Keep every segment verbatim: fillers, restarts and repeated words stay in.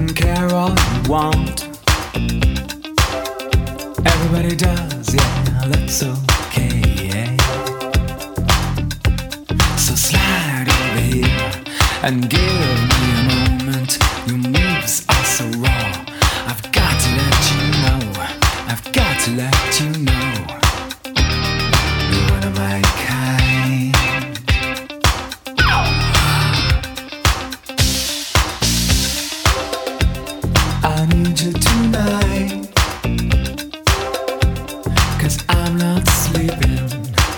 can care all you want. Everybody does, yeah, that's okay. So slide over here and give me a moment. Your moves are so raw. I've got to let you know. I've got to let you know. You're one of my kind. I need you tonight, 'cause I'm not sleeping.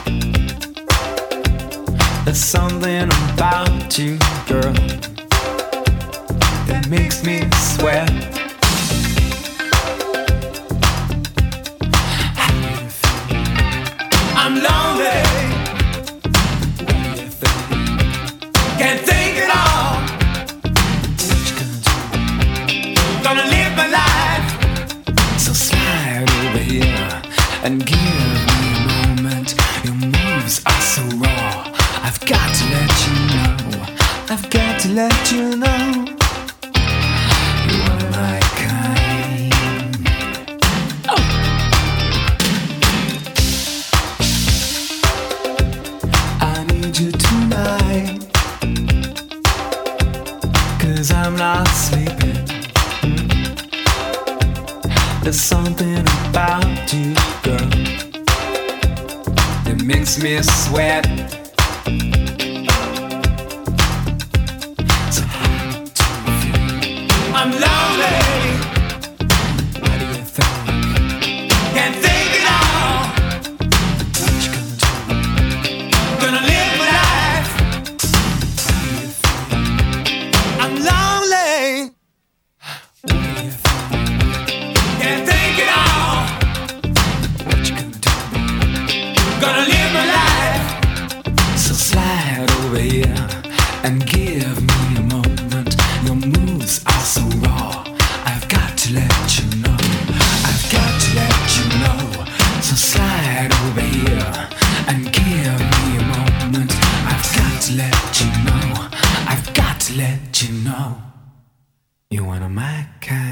There's something about you, girl, that makes me sweat. How do you feel? I'm lonely. What do you think? Can't think at all. What you gonna do? Gonna live my life. So slide over here and give me a moment. Your moves are so raw. I've got to let you know. I've got to let you know. You're one of my kind. Oh. I need you tonight, 'cause I'm not sleeping. There's something about you, girl, that makes me sweat. So how do you feel? I'm lonely. What do you think? Can't think at all. What you gonna do? Gonna live my life. How do you feel? I'm lonely. What do you think? Can't think at all. What you gonna do? Gonna live my life. So slide over here and give me a moment. Your moves are so raw. I've got to let you know. I've got to let you know. So slide over here and give me a moment. I've got to let you know. I've got to let you know. You're one of my kind.